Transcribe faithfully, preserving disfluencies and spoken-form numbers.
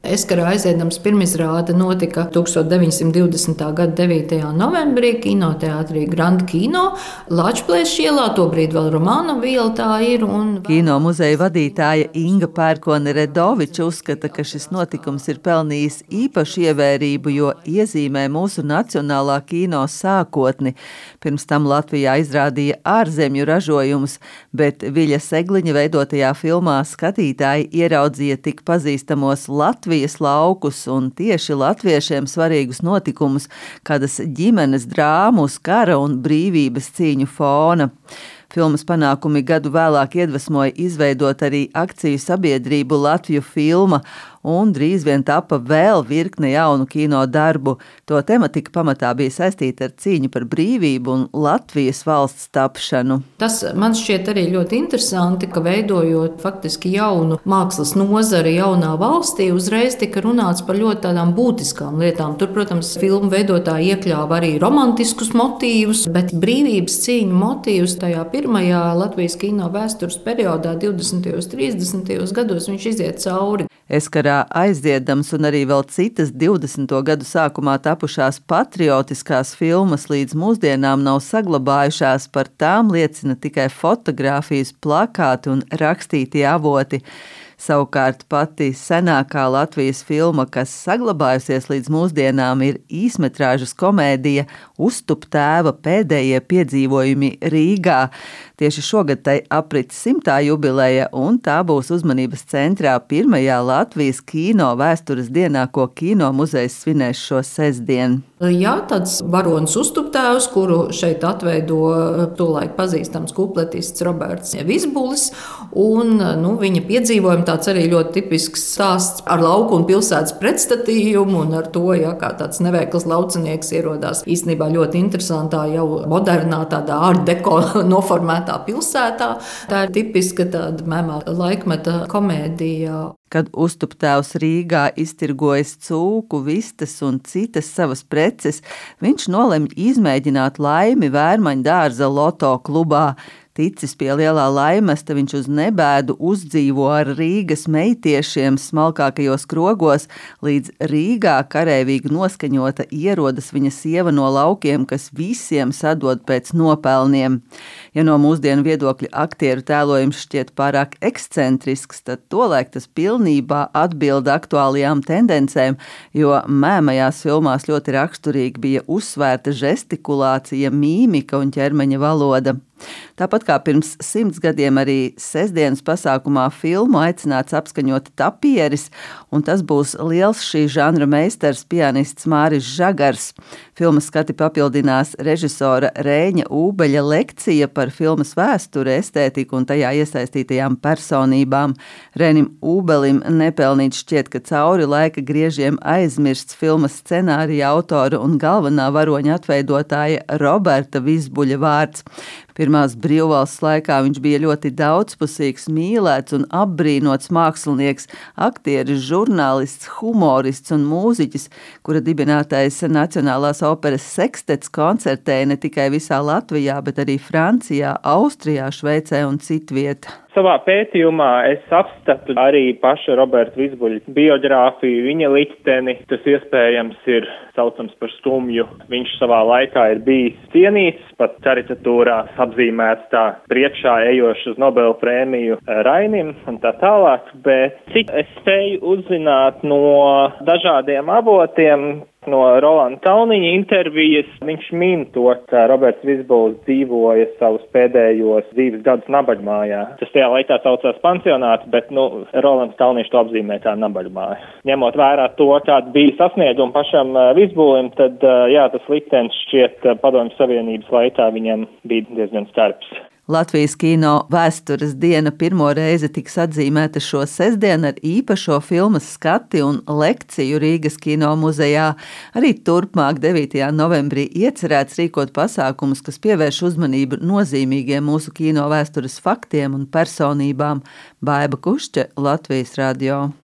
Eskara aizēdams pirmizrāde notika tūkstoš deviņsimt divdesmitā gada devītajā novembrī kinoteātrī Grand Kino, Lāčplēša ielā, tobrīd vēl Romanova iela tā ir. Un... Kino muzeja vadītāja Inga Pērkone-Redoviča uzskata, ka šis notikums ir pelnījis īpašu ievērību, jo iezīmē mūsu nacionālā kino sākotni. Pirms tam Latvijā izrādīja ārzemju ražojumus, bet Viļa Segliņa veidotajā filmā skatītāji ieraudzīja tik pazīstamos Latvijas laukus un tieši latviešiem svarīgus notikumus, kādas ģimenes drāmu uz kara un brīvības cīņu fona. Filmas panākumi gadu vēlāk iedvesmoja izveidot arī akciju sabiedrību Latviju filma, un drīz vien tapa vēl virkne jaunu kino darbu. To tematika pamatā bija saistīta ar cīņu par brīvību un Latvijas valsts tapšanu. Tas man šķiet arī ļoti interesanti, ka veidojot faktiski jaunu mākslas nozari jaunā valstī, uzreiz tika runāts par ļoti tādām būtiskām lietām. Tur, protams, filmu veidotāji iekļāva arī romantiskus motīvus, bet brīvības cīņu motīvus tajā pirmajā Latvijas kino vēstures periodā, divdesmitajos, trīsdesmitajos gados, viņš iziet cauri. Eskarā aizdziedams un arī vēl citas divdesmito gadu sākumā tapušās patriotiskās filmas līdz mūsdienām nav saglabājušās, par tām liecina tikai fotogrāfijas, plakāti un rakstītie avoti. Savukārt pati senākā Latvijas filma, kas saglabājusies līdz mūsdienām, ir īsmetrāžas komēdija Uztup tēva pēdējie piedzīvojumi Rīgā. Tieši šogad tai aprit simtā jubileja, un tā būs uzmanības centrā pirmajā Latvijas kino vēstures dienā, ko kino muzejs svinēs šo sestdienu. Jā, tāds varonis Uztuptēvs, kuru šeit atveido tolaik pazīstams kupletists Roberts Vizbulis, un nu, viņa piedzīvojumi tāds arī ļoti tipisks stāsts ar lauku un pilsētas pretstatījumu, un ar to, jā, kā tāds neveikls laucinieks ierodās īstenībā ļoti interesantā, jau modernā, tādā art deko noformētā pilsētā. Tā ir tipiska tāda mēmā laikmeta komēdija. Kad Uztuptēvs Rīgā iztirgojas cūku, vistas un citas savas preces, viņš nolemj izmēģināt laimi Vērmaņu dārza loto klubā. Ticis pie lielā laimesta, viņš uz nebēdu uzdzīvo ar Rīgas meitiešiem smalkākajos krogos, līdz Rīgā kareivīgi noskaņota ierodas viņa sieva no laukiem, kas visiem sadod pēc nopelniem. Ja no mūsdienu viedokļa aktieru tēlojums šķiet pārāk ekscentrisks, tad tolaik tas pilnībā atbild aktuālajām tendencēm, jo mēmajās filmās ļoti raksturīgi bija uzsvērta žestikulācija, mīmika un ķermeņa valoda. Tāpat kā pirms simts gadiem arī sestdienas pasākumā filmu aicināts apskaņot tapieris, un tas būs liels šī žanra meistars pianists Māris Žagars. Filmas skati papildinās režisora Rēņa Ūbeļa lekcija par filmas vēsturi, estētiku un tajā iesaistītajām personībām. Rēnim Ūbelim nepelnīt šķiet, ka cauri laika griežiem aizmirsts filmas scenārija autora un galvenā varoņa atveidotāja Roberta Vizbuļa vārds. Pirmās brīvvalsts laikā viņš bija ļoti daudzpusīgs, mīlēts un apbrīnots mākslinieks, aktieris, žurnālists, humorists un mūziķis, kura dibinātais Nacionālās operas sekstets koncertēja ne tikai visā Latvijā, bet arī Francijā, Austrijā, Šveicē un citviet. Savā pētījumā es apstatu arī paša Roberta Vizbuļa biogrāfiju, viņa likteni. Tas iespējams ir saucams par skumju. Viņš savā laikā ir bijis cienīts, pat karikatūrās apzīmēts tā priekšā ejošs uz Nobela prēmiju Rainim un tā tālāk, bet cik es spēju uzzināt no dažādiem avotiem, no Rolanda Tauniņa intervijas, viņš min to, ka Roberts Vizbuls dzīvoja savus pēdējos dzīves gadus nabaļmājā. Tas tajā laikā saucās pansionāts, bet, nu, Rolands Tauniņš to apzīmē kā nabaļmāja. Ņemot vērā to, kāda bija sasnieguma pašam Vizbulim, tad, jā, tas liktenis šķiet Padomju Savienības laikā viņam bija diezgan skarbs. Latvijas kino vēstures diena pirmo reizi tiks atzīmēta šo sestdienu ar īpašo filmas skati un lekciju Rīgas kino muzejā. Arī turpmāk devītajā novembrī iecerēts rīkot pasākumus, kas pievērš uzmanību nozīmīgiem mūsu kino vēstures faktiem un personībām. Baiba Kušķe, Latvijas radio.